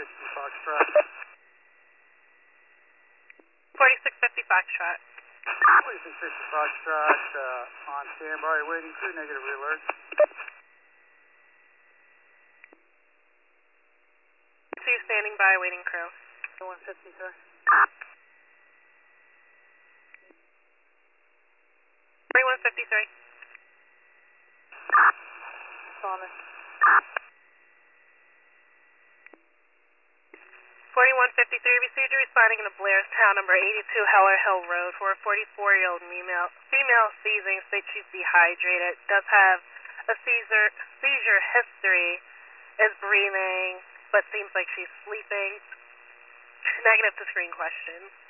Foxtrot. 4650 Foxtrot. 4650 Foxtrot, on standby, waiting crew, negative alert. 2 standing by, waiting crew. 150, sir. 3153. Sonic. 4153, received a responding in the Blairstown, number 82 Heller Hill Road, for a 44-year-old female seizing, states she's dehydrated, does have a seizure history, is breathing, but seems like she's sleeping. Negative to screen questions.